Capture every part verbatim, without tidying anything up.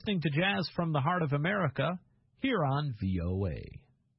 Listening to Jazz from the Heart of America here on V O A.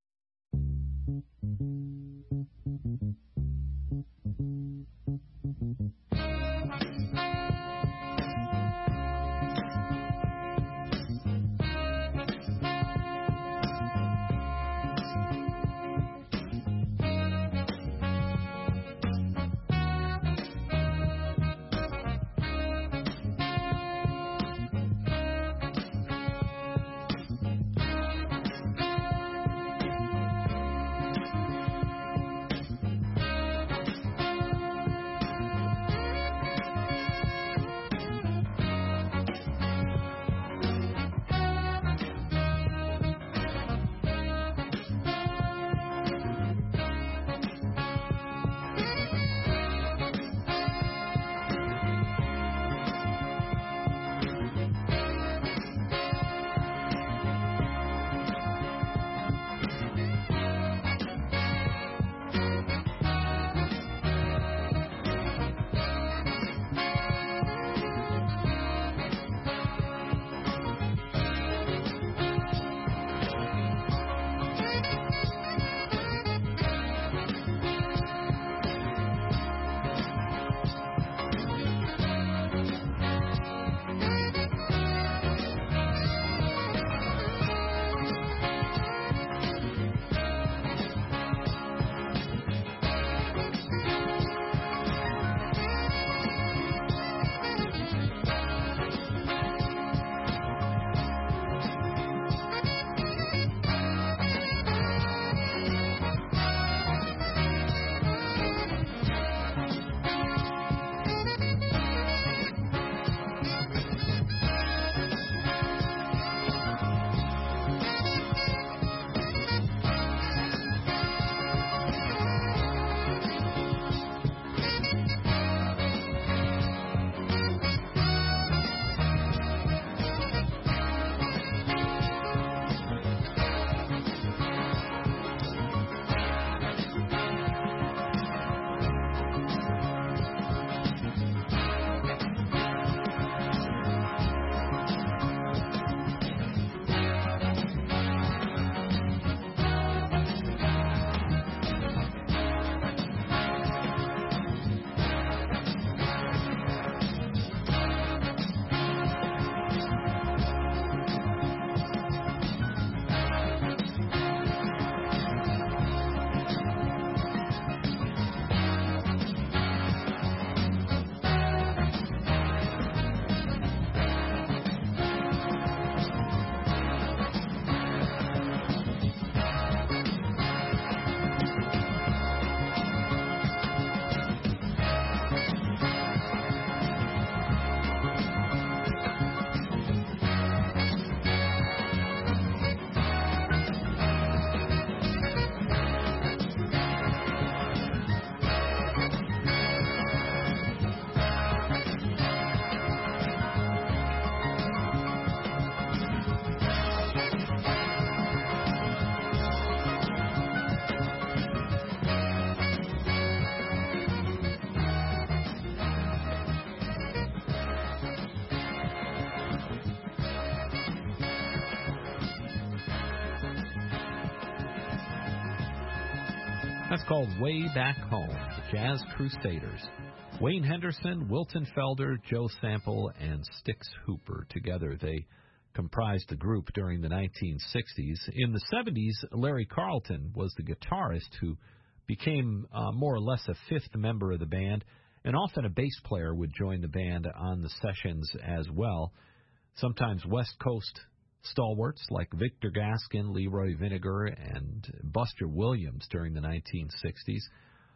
That's called Way Back Home, the Jazz Crusaders. Wayne Henderson, Wilton Felder, Joe Sample, and Stix Hooper. Together they comprised the group during the nineteen sixties. In the seventies, Larry Carlton was the guitarist who became uh, more or less a fifth member of the band, and often a bass player would join the band on the sessions as well. Sometimes West Coast stalwarts like Victor Gaskin, Leroy Vinegar, and Buster Williams during the nineteen sixties.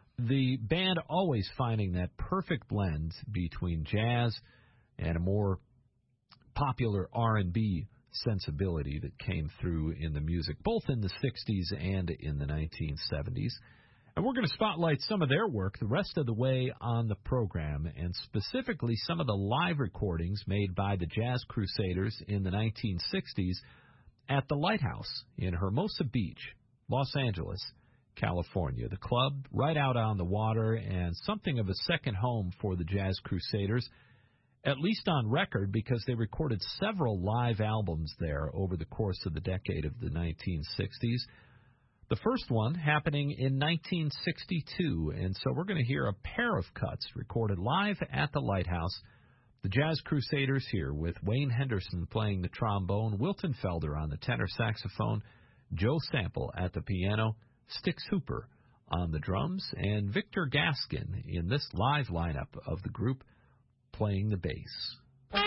The band always finding that perfect blend between jazz and a more popular R and B sensibility that came through in the music, both in the sixties and in the nineteen seventies. And we're going to spotlight some of their work the rest of the way on the program, and specifically some of the live recordings made by the Jazz Crusaders in the nineteen sixties at the Lighthouse in Hermosa Beach, Los Angeles, California. The club right out on the water and something of a second home for the Jazz Crusaders. at least on record, because they recorded several live albums there over the course of the decade of the nineteen sixties. The first one happening in nineteen sixty-two, and so we're going to hear a pair of cuts recorded live at the Lighthouse. The Jazz Crusaders here with Wayne Henderson playing the trombone, Wilton Felder on the tenor saxophone, Joe Sample at the piano, Stix Hooper on the drums, and Victor Gaskin in this live lineup of the group playing the bass.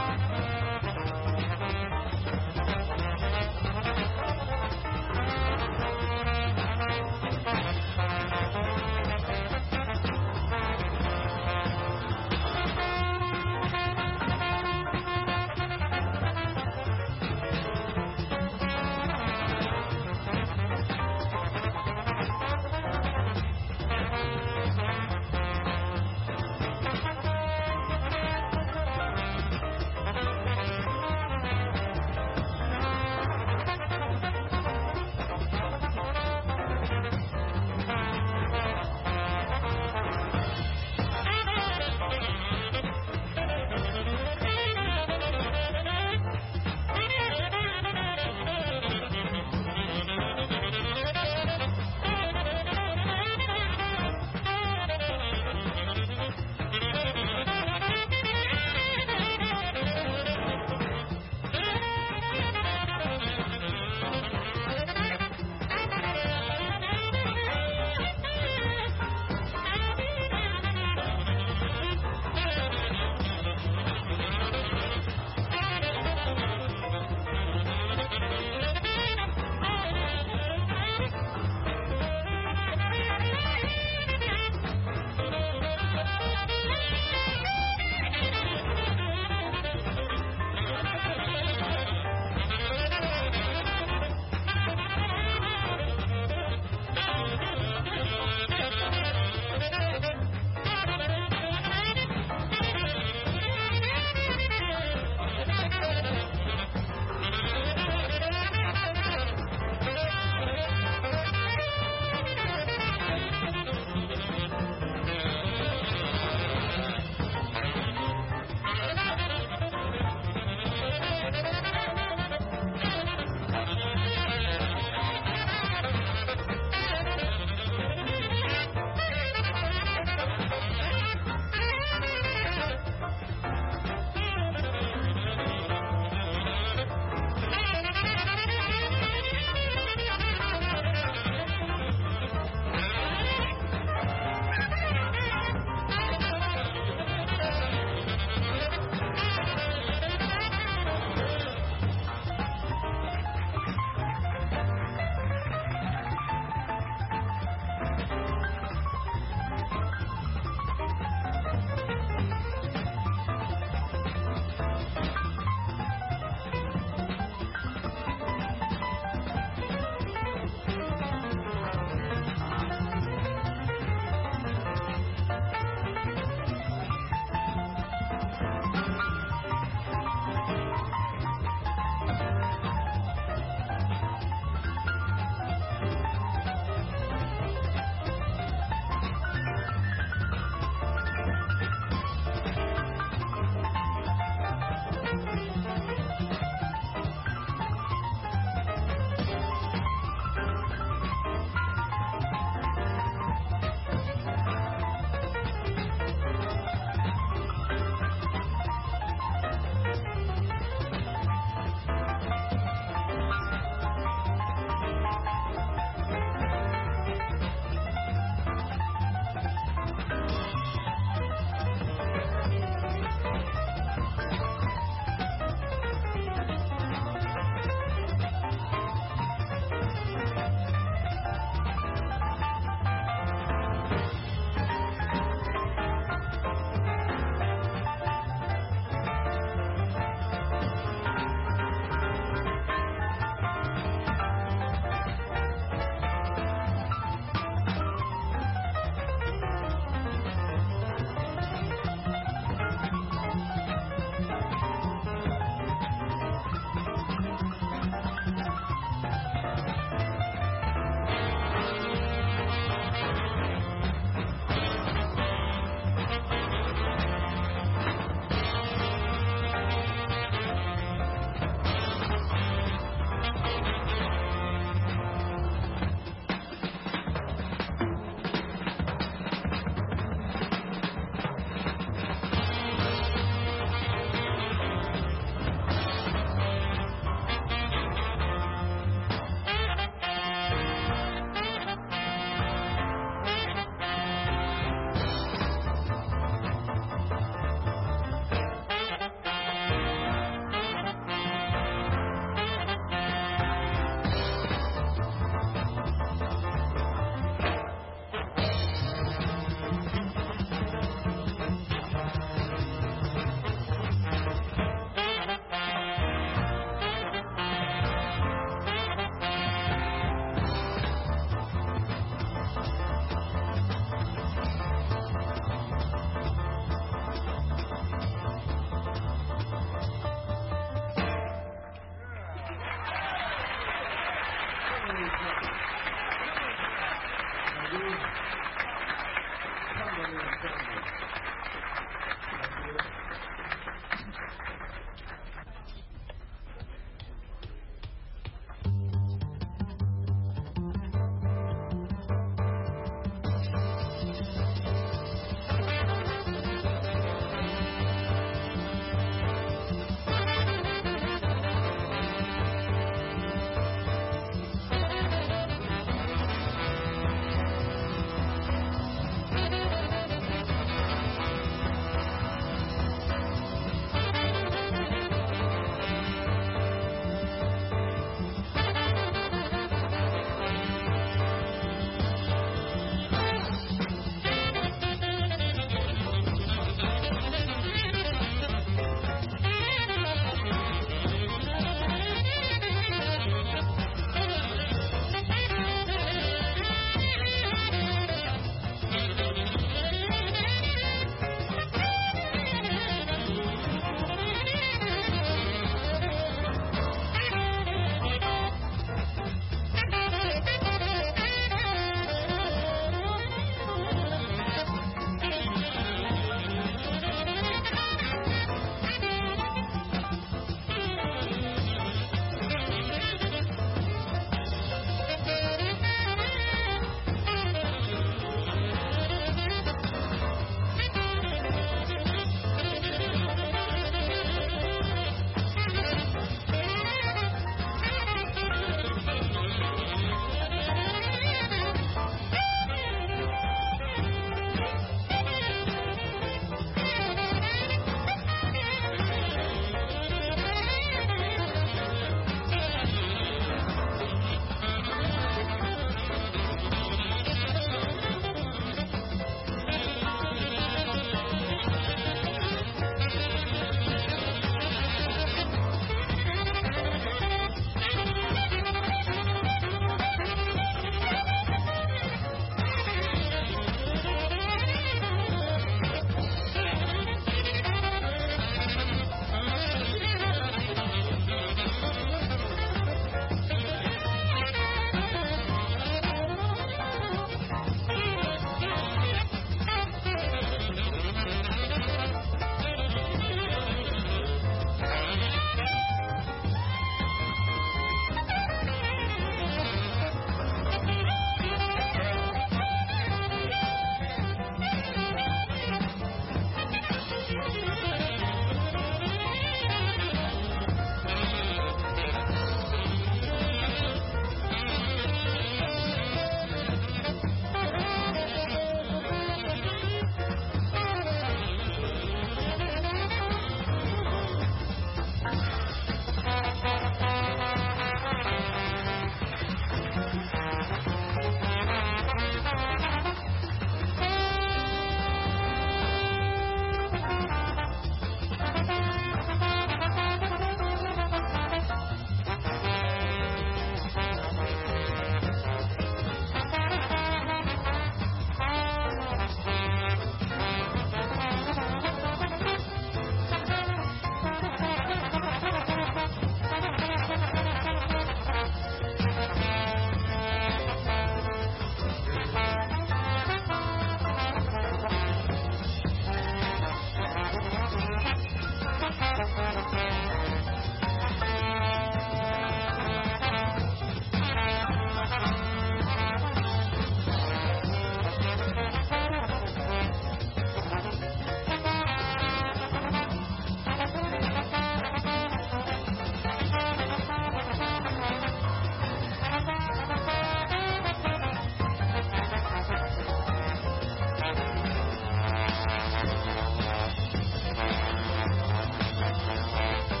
Thank you.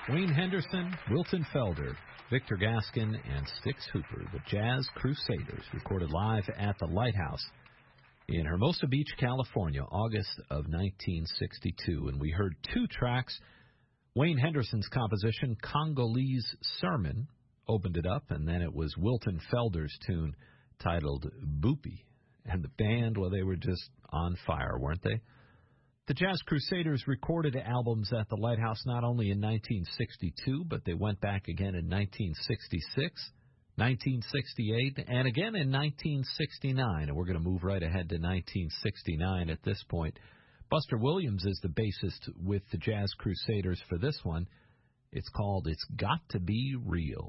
Wayne Henderson, Wilton Felder, Victor Gaskin, and Stix Hooper, the Jazz Crusaders, recorded live at the Lighthouse in Hermosa Beach, California, August of nineteen sixty-two. And we heard two tracks. Wayne Henderson's composition, Congolese Sermon, opened it up, and then it was Wilton Felder's tune titled Boopy. And the band, well, they were just on fire, weren't they? The Jazz Crusaders recorded albums at the Lighthouse not only in nineteen sixty-two, but they went back again in nineteen sixty-six, nineteen sixty-eight, and again in nineteen sixty-nine. And we're going to move right ahead to nineteen sixty-nine at this point. Buster Williams is the bassist with the Jazz Crusaders for this one. It's called It's Got to Be Real.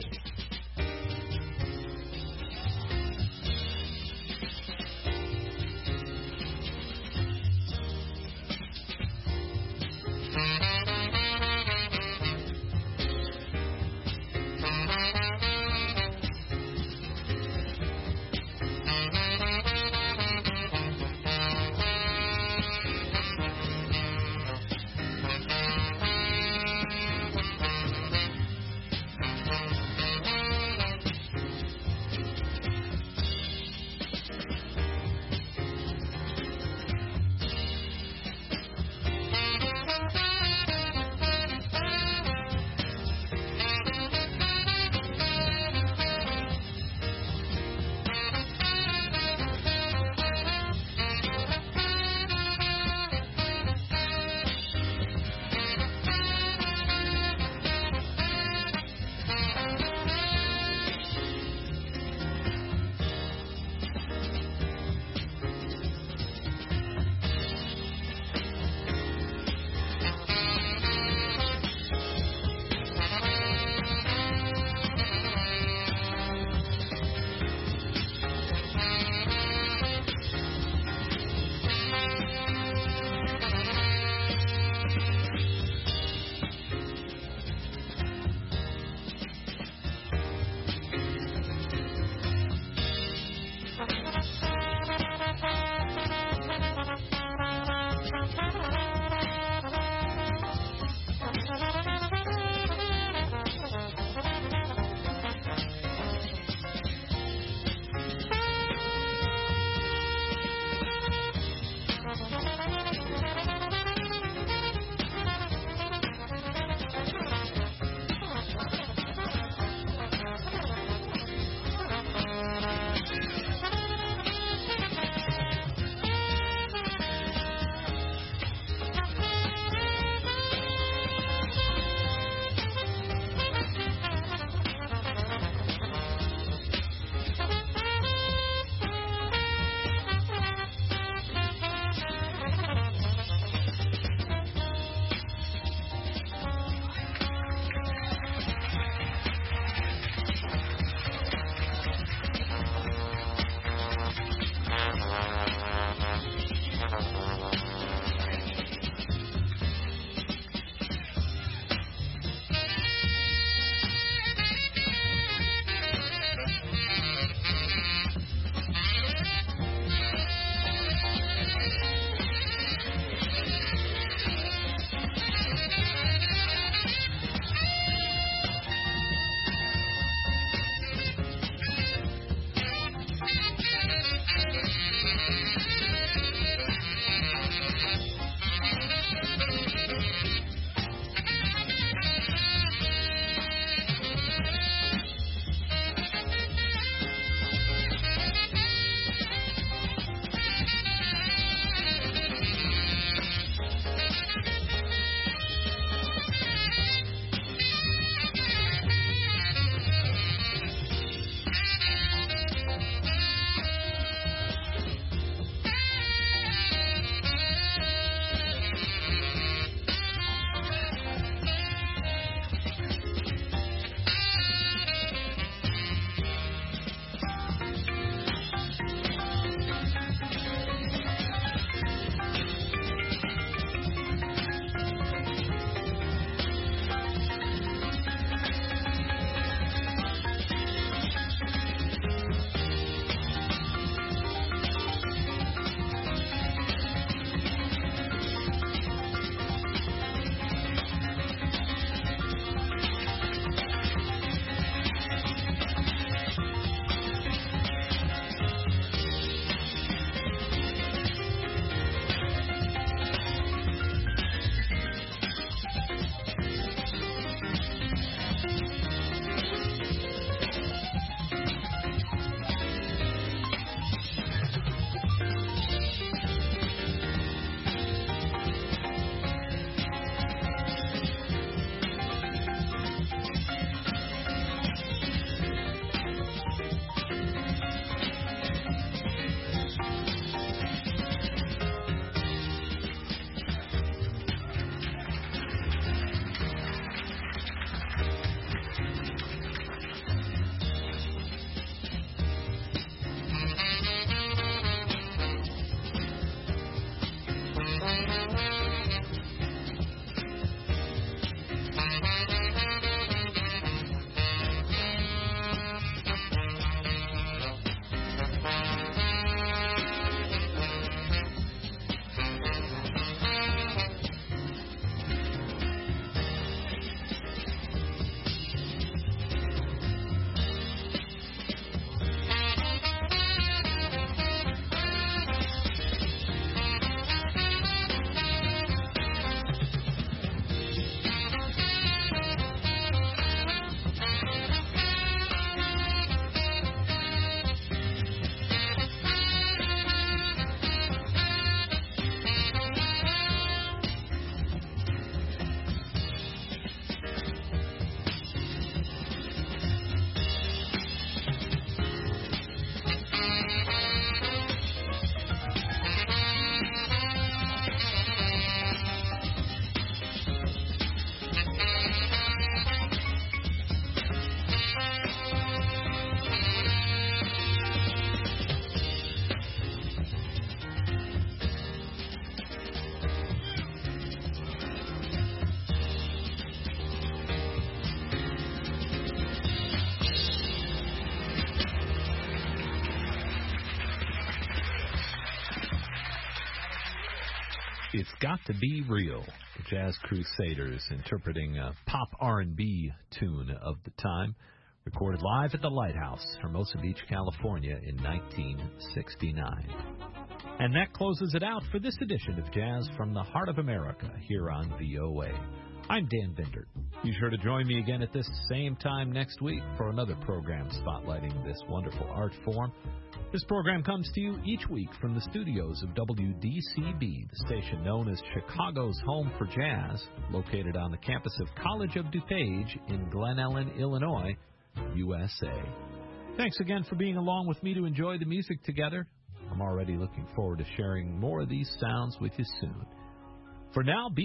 It's Got to Be Real. The Jazz Crusaders interpreting a pop R and B tune of the time, recorded live at the Lighthouse, Hermosa Beach, California in nineteen sixty-nine. And that closes it out for this edition of Jazz from the Heart of America here on V O A. I'm Dan Bindert. Be sure to join me again at this same time next week for another program spotlighting this wonderful art form. This program comes to you each week from the studios of W D C B, the station known as Chicago's Home for Jazz, located on the campus of College of DuPage in Glen Ellen, Illinois, U S A. Thanks again for being along with me to enjoy the music together. I'm already looking forward to sharing more of these sounds with you soon. For now, be